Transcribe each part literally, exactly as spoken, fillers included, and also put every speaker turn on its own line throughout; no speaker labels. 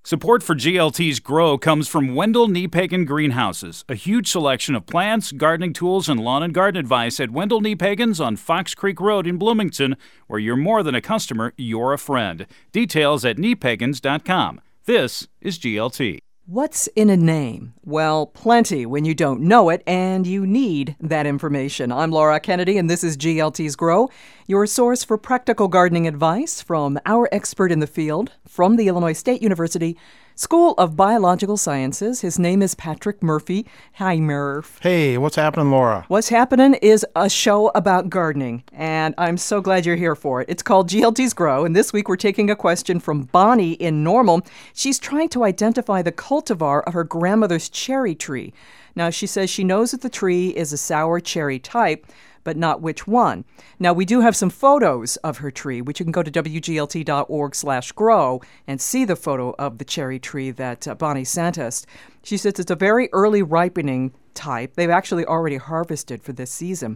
Support for G L T's Grow comes from Wendell Niepagan Greenhouses, a huge selection of plants, gardening tools, and lawn and garden advice at Wendell Niepagan's on Fox Creek Road in Bloomington, where you're more than a customer, you're a friend. Details at niepagans dot com. This is G L T.
What's in a name? Well, plenty when you don't know it, and you need that information. I'm Laura Kennedy, and this is G L T's Grow, your source for practical gardening advice from our expert in the field from the Illinois State University School of Biological Sciences. His name is Patrick Murphy. Hi, Murph.
Hey, what's happening, Laura?
What's happening is a show about gardening, and I'm so glad you're here for it. It's called G L T's Grow, and this week we're taking a question from Bonnie in Normal. She's trying to identify the cultivar of her grandmother's cherry tree. Now, she says she knows that the tree is a sour cherry type, but not which one. Now, we do have some photos of her tree, which you can go to W G L T dot org slash grow and see the photo of the cherry tree that uh, Bonnie sent us. She says it's a very early ripening type. They've actually already harvested for this season.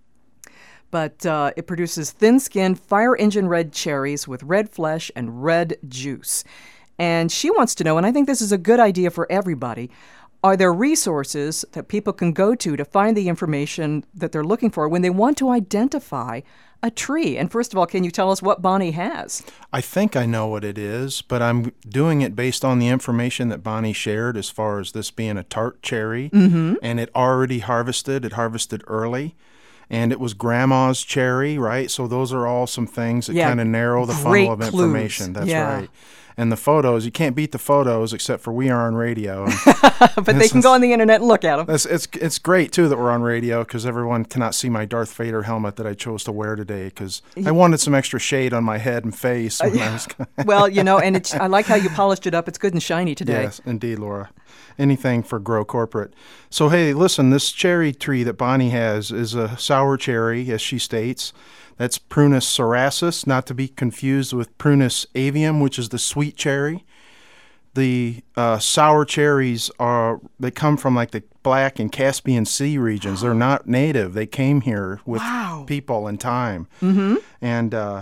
But uh, it produces thin-skinned, fire engine red cherries with red flesh and red juice. And she wants to know, and I think this is a good idea for everybody, are there resources that people can go to to find the information that they're looking for when they want to identify a tree? And first of all, can you tell us what Bonnie has?
I think I know what it is, but I'm doing it based on the information that Bonnie shared as far as this being a tart cherry.
Mm-hmm.
And it already harvested. It harvested early. And it was grandma's cherry, right? So those are all some things that
Yeah,
kind of narrow the
great
funnel of
clues.
information. That's
Yeah.
right. And the photos, you can't beat the photos except for we are on radio.
But they can go on the internet and look at them.
It's, it's, it's great, too, that we're on radio because everyone cannot see my Darth Vader helmet that I chose to wear today because I wanted some extra shade on my head and face. When I was
Well, you know, and it's, I like how you polished it up. It's good and shiny today.
Yes, indeed, Laura. Anything for Grow Corporate. So, hey, listen, this cherry tree that Bonnie has is a sour cherry, as she states. That's Prunus cerasus, not to be confused with Prunus avium, which is the sweet cherry. The uh, sour cherries are, they come from like the Black and Caspian Sea regions. They're not native. They came here with
Wow.
people in time.
Mm-hmm.
And uh,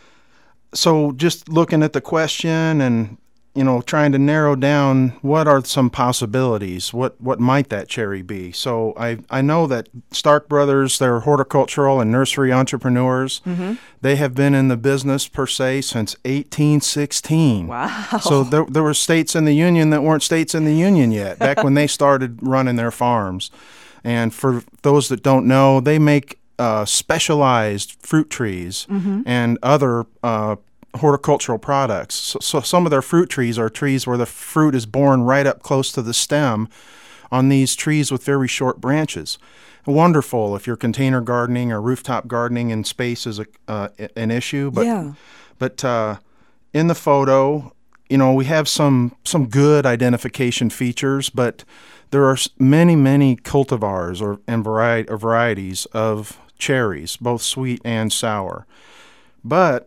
so just looking at the question and, you know, trying to narrow down what are some possibilities, what what might that cherry be. So I I know that Stark Brothers, they're horticultural and nursery entrepreneurs.
Mm-hmm.
They have been in the business per se since eighteen sixteen.
Wow.
So there, there were states in the Union that weren't states in the Union yet, back when they started running their farms. And for those that don't know, they make uh, specialized fruit trees
Mm-hmm.
and other uh horticultural products. So, so some of their fruit trees are trees where the fruit is borne right up close to the stem on these trees with very short branches. Wonderful if you're container gardening or rooftop gardening and space is a, uh, an issue. But,
Yeah.
but uh, in the photo, you know, we have some, some good identification features, but there are many, many cultivars or, and variety, or varieties of cherries, both sweet and sour. But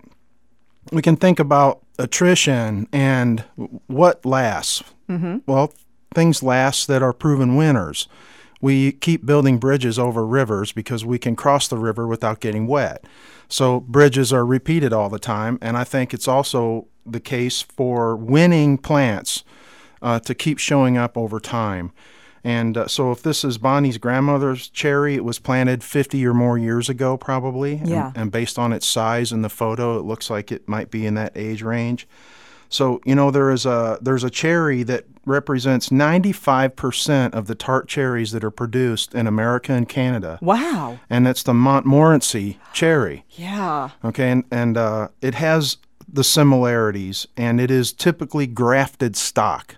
we can think about attrition and what lasts.
Mm-hmm.
Well, things last that are proven winners. We keep building bridges over rivers because we can cross the river without getting wet. So bridges are repeated all the time, and I think it's also the case for winning plants uh, to keep showing up over time. And uh, so if this is Bonnie's grandmother's cherry, it was planted fifty or more years ago probably.
Yeah.
And, and based on its size in the photo, it looks like it might be in that age range. So, you know, there is a there's a cherry that represents ninety-five percent of the tart cherries that are produced in America and Canada.
Wow.
And that's the Montmorency cherry.
Yeah.
Okay, and, and uh, it has the similarities, and it is typically grafted stock.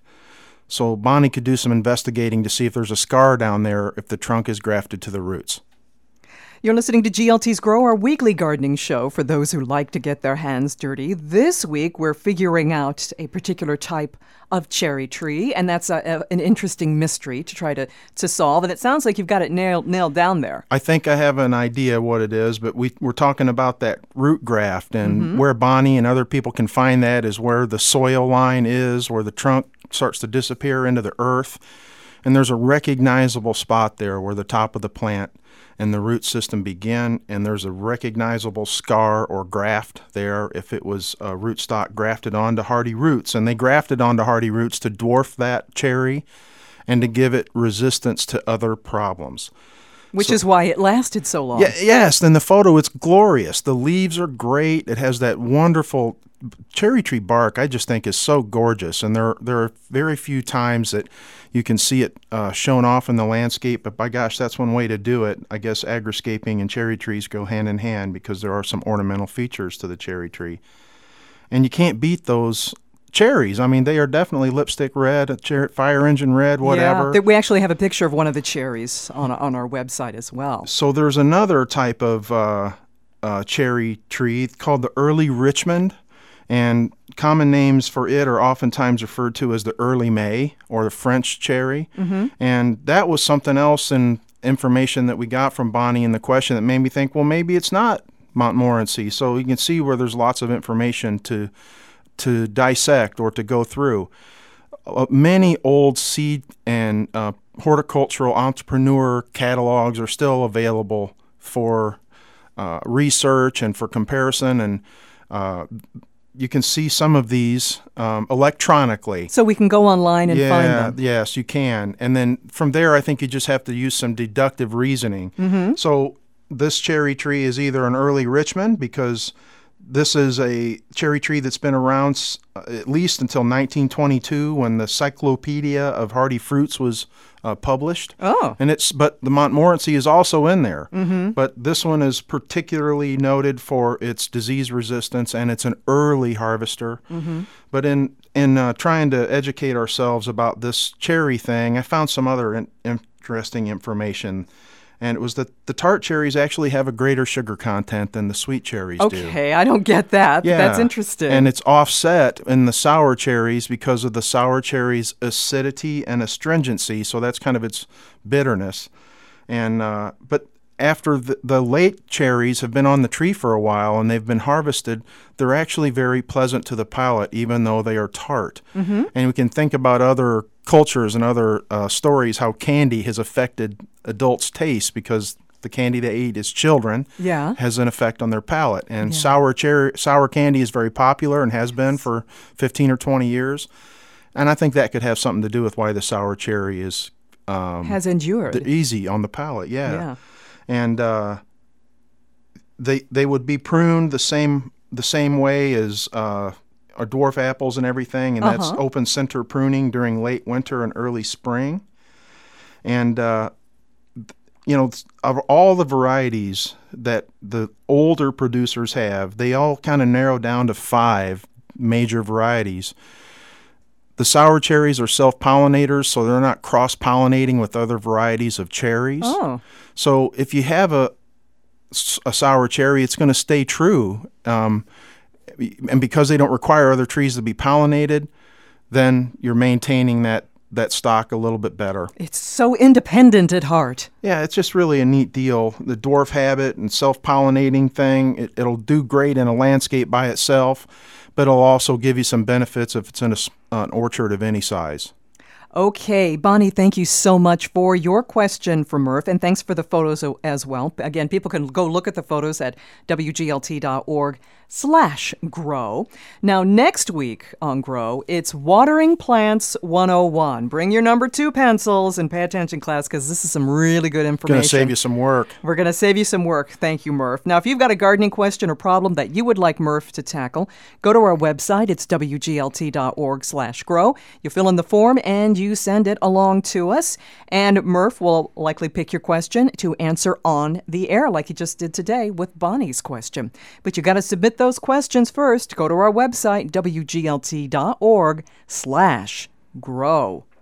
So Bonnie could do some investigating to see if there's a scar down there if the trunk is grafted to the roots.
You're listening to G L T's Grow, our weekly gardening show for those who like to get their hands dirty. This week, we're figuring out a particular type of cherry tree, and that's a, a, an interesting mystery to try to, to solve. And it sounds like you've got it nailed, nailed down there.
I think I have an idea what it is, but we, we're talking about that root graft, and mm-hmm. where Bonnie and other people can find that is where the soil line is, where the trunk starts to disappear into the earth. and there's a recognizable spot there where the top of the plant and the root system begin, and there's a recognizable scar or graft there if it was a rootstock grafted onto hardy roots. And they grafted onto hardy roots to dwarf that cherry and to give it resistance to other problems.
Which
So-
is why it lasted so long.
Yeah, yes, in the photo it's glorious. The leaves are great. It has that wonderful cherry tree bark. I just think is so gorgeous, and there there are very few times that you can see it uh, shown off in the landscape. But by gosh, that's one way to do it. I guess agriscaping and cherry trees go hand in hand because there are some ornamental features to the cherry tree, and you can't beat those cherries. I mean, they are definitely lipstick red, cher- fire engine red, whatever.
Yeah, th- we actually have a picture of one of the cherries on on our website as well.
So there's another type of uh, uh, cherry tree called the early Richmond, and common names for it are oftentimes referred to as the early May or the French cherry. Mm-hmm. And that was something else in information that we got from Bonnie in the question that made me think, well, maybe it's not Montmorency. So you can see where there's lots of information to to dissect or to go through. Uh, many old seed and uh, horticultural entrepreneur catalogs are still available for uh, research and for comparison, and uh, you can see some of these um, electronically.
So we can go online and
yeah,
find them.
Yes, you can. And then from there, I think you just have to use some deductive reasoning. Mm-hmm. So this cherry tree is either an early Richmond because this is a cherry tree that's been around s- at least until nineteen twenty-two when the Cyclopedia of Hardy Fruits was uh, published.
Oh.
And it's but the Montmorency is also in there. Mm-hmm. But this one is particularly noted for its disease resistance, and it's an early harvester. Mm-hmm. But in in uh, trying to educate ourselves about this cherry thing, I found some other in- interesting information. And it was that the tart cherries actually have a greater sugar content than the sweet cherries do.
Okay, I don't get that.
Yeah.
That's interesting.
And it's offset in the sour cherries because of the sour cherries' acidity and astringency, so that's kind of its bitterness. And uh, but after the, the late cherries have been on the tree for a while and they've been harvested, they're actually very pleasant to the palate, even though they are tart. Mm-hmm. And we can think about other cultures and other uh, stories how candy has affected adults' taste because the candy they eat as children
Yeah.
has an effect on their palate. And sour cherry, sour candy is very popular and has been for fifteen or twenty years. And I think that could have something to do with why the sour cherry is um,
Has endured.
the- easy on the palate. Yeah.
Yeah.
And uh, they they would be pruned the same the same way as uh, our dwarf apples and everything, and that's
Uh-huh.
open center pruning during late winter and early spring. And uh, th- you know, of all the varieties that the older producers have, they all kind of narrow down to five major varieties. The sour cherries are self-pollinators, so they're not cross-pollinating with other varieties of cherries.
Oh.
So if you have a, a sour cherry, it's going to stay true. Um, and because they don't require other trees to be pollinated, then you're maintaining that, that stock a little bit better.
It's so independent at heart.
Yeah, it's just really a neat deal. The dwarf habit and self-pollinating thing, it, it'll do great in a landscape by itself, but it'll also give you some benefits if it's in a s an orchard of any size.
Okay, Bonnie, thank you so much for your question for Murph, and thanks for the photos o- as well. Again, people can go look at the photos at W G L T dot org slash grow. Now, next week on Grow, it's Watering Plants one oh one. Bring your number two pencils and pay attention, class, because this is some really good information.
Going to save you some work.
We're going to save you some work. Thank you, Murph. Now, if you've got a gardening question or problem that you would like Murph to tackle, go to our website. It's W G L T dot org slash grow. You fill in the form and you send it along to us. And Murph will likely pick your question to answer on the air, like he just did today with Bonnie's question. But you got to submit those questions first. Go to our website, W G L T dot org slash grow.